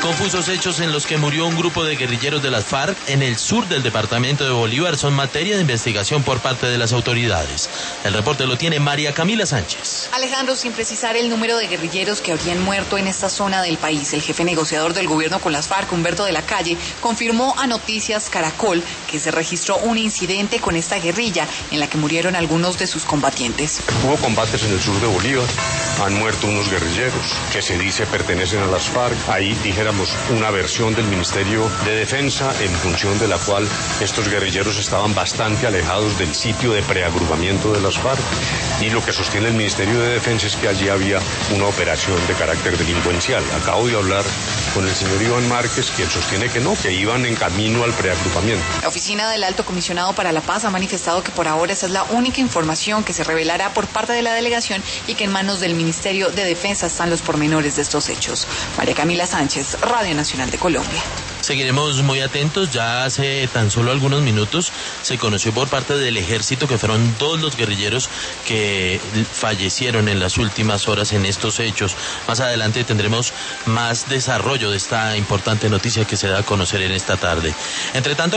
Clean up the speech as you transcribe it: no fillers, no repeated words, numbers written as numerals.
Confusos hechos en los que murió un grupo de guerrilleros de las FARC en el sur del departamento de Bolívar son materia de investigación por parte de las autoridades. El reporte lo tiene María Camila Sánchez. Alejandro, sin precisar el número de guerrilleros que habrían muerto en esta zona del país, el jefe negociador del gobierno con las FARC, Humberto de la Calle, confirmó a Noticias Caracol que se registró un incidente con esta guerrilla en la que murieron algunos de sus combatientes. Hubo combates en el sur de Bolívar, han muerto unos guerrilleros que se dice pertenecen a las FARC. Ahí dijéramos una versión del Ministerio de Defensa en función de la cual estos guerrilleros estaban bastante alejados del sitio de preagrupamiento de las FARC, y lo que sostiene el Ministerio de Defensa es que allí había una operación de carácter delincuencial. Acabo de hablar con el señor Iván Márquez, quien sostiene que no, que iban en camino al preagrupamiento. La oficina del Alto Comisionado para la Paz ha manifestado que por ahora esa es la única información que se revelará por parte de la delegación y que en manos del Ministerio de Defensa están los pormenores de estos hechos. María Camila Sánchez, Radio Nacional de Colombia. Seguiremos muy atentos. Ya hace tan solo algunos minutos se conoció por parte del ejército que fueron 2 los guerrilleros que fallecieron en las últimas horas en estos hechos. Más adelante tendremos más desarrollo de esta importante noticia que se da a conocer en esta tarde. Entre tanto,